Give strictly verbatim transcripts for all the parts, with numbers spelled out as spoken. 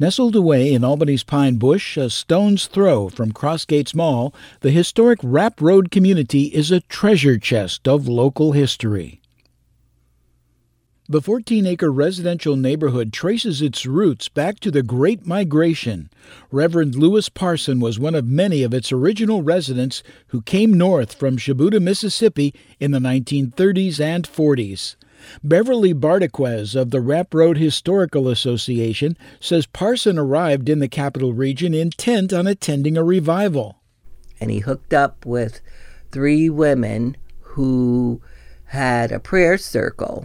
Nestled away in Albany's Pine Bush, a stone's throw from Crossgates Mall, the historic Rapp Road community is a treasure chest of local history. The fourteen-acre residential neighborhood traces its roots back to the Great Migration. Reverend Lewis Parson was one of many of its original residents who came north from Shubuta, Mississippi in the nineteen thirties and forties. Beverly Bardaquez of the Rapp Road Historical Association says Parson arrived in the Capital Region intent on attending a revival. And he hooked up with three women who had a prayer circle.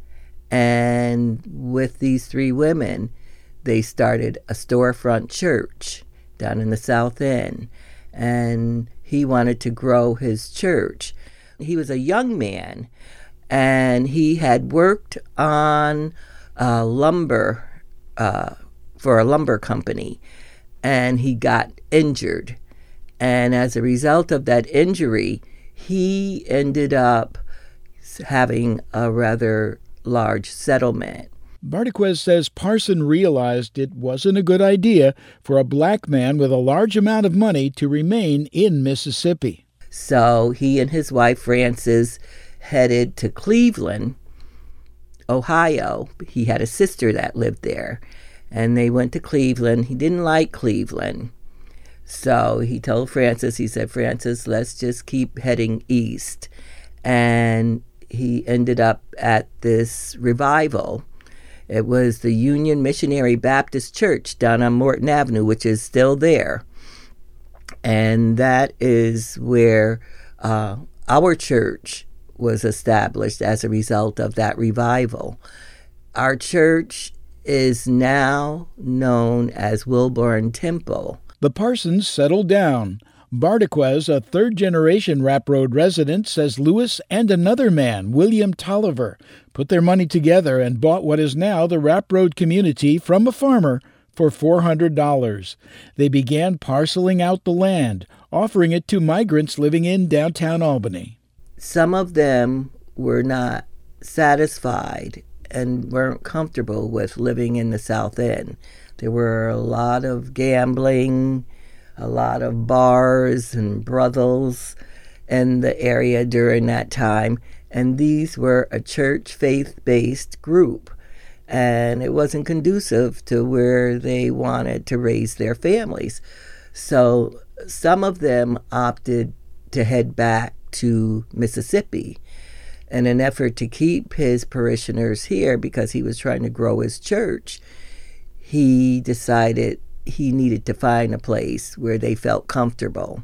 And with these three women, they started a storefront church down in the South End. And he wanted to grow his church. He was a young man, and he had worked on uh, lumber uh, for a lumber company, and he got injured. And as a result of that injury, he ended up having a rather large settlement. Bardaquez says Parson realized it wasn't a good idea for a black man with a large amount of money to remain in Mississippi. So he and his wife, Frances, headed to Cleveland, Ohio. He had a sister that lived there, and they went to Cleveland. He didn't like Cleveland, so he told Frances, he said, Frances, let's just keep heading east. And he ended up at this revival. It was the Union Missionary Baptist Church down on Morton Avenue, which is still there. And that is where uh, our church was established as a result of that revival. Our church is now known as Wilborn Temple. The Parsons settled down. Bardaquez, a third-generation Rapp Road resident, says Lewis and another man, William Tolliver, put their money together and bought what is now the Rapp Road community from a farmer for four hundred dollars. They began parceling out the land, offering it to migrants living in downtown Albany. Some of them were not satisfied and weren't comfortable with living in the South End. There were a lot of gambling, a lot of bars and brothels in the area during that time, and these were a church faith-based group, and it wasn't conducive to where they wanted to raise their families. So some of them opted to head back to Mississippi in an effort to keep his parishioners here because he was trying to grow his church. He decided he needed to find a place where they felt comfortable.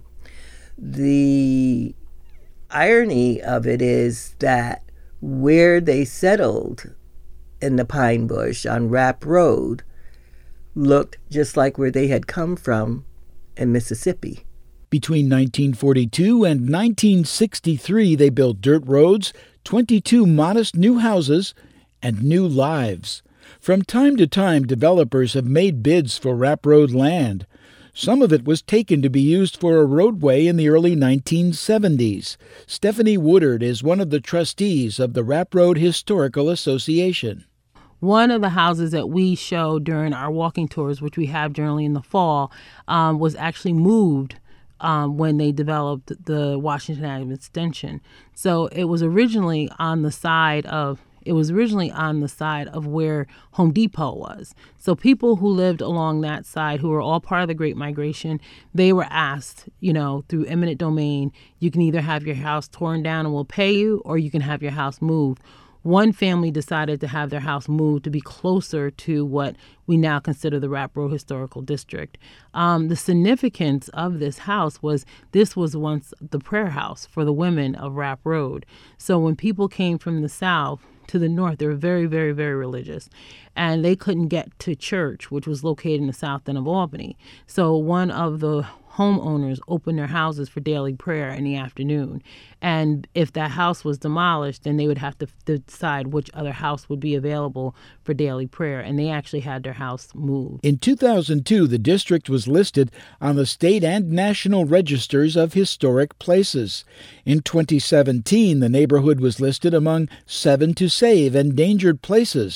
The irony of it is that where they settled in the Pine Bush on Rapp Road looked just like where they had come from in Mississippi. Between nineteen forty-two and nineteen sixty-three, they built dirt roads, twenty-two modest new houses, and new lives. From time to time, developers have made bids for Rapp Road land. Some of it was taken to be used for a roadway in the early nineteen seventies. Stephanie Woodard is one of the trustees of the Rapp Road Historical Association. One of the houses that we show during our walking tours, which we have generally in the fall, um, was actually moved Um, when they developed the Washington Avenue extension. So it was originally on the side of it was originally on the side of where Home Depot was. So people who lived along that side, who were all part of the Great Migration, they were asked, you know, through eminent domain, you can either have your house torn down and we'll pay you, or you can have your house moved. One family decided to have their house moved to be closer to what we now consider the Rapp Road Historical District. Um, the significance of this house was this was once the prayer house for the women of Rapp Road. So when people came from the south to the north, they were very, very, very religious. And they couldn't get to church, which was located in the south end of Albany. So one of the homeowners opened their houses for daily prayer in the afternoon. And if that house was demolished, then they would have to f- decide which other house would be available for daily prayer. And they actually had their house moved. In two thousand two, the district was listed on the state and national registers of historic places. In twenty seventeen, the neighborhood was listed among seven to save endangered places.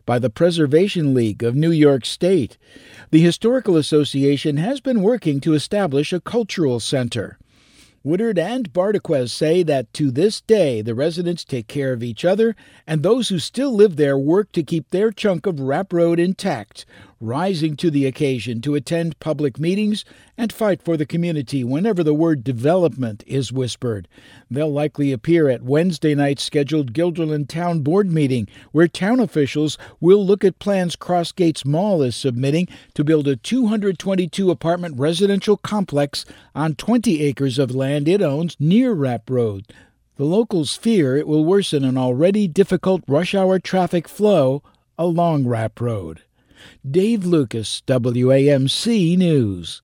by the Preservation League of New York State. The Historical Association has been working to establish a cultural center. Woodard and Bardaquez say that to this day the residents take care of each other, and those who still live there work to keep their chunk of Rapp Road intact, rising to the occasion to attend public meetings and fight for the community whenever the word development is whispered. They'll likely appear at Wednesday night's scheduled Guilderland Town Board meeting, where town officials will look at plans Crossgates Mall is submitting to build a two hundred twenty-two apartment residential complex on twenty acres of land it owns near Rapp Road. The locals fear it will worsen an already difficult rush hour traffic flow along Rapp Road. Dave Lucas, W A M C News.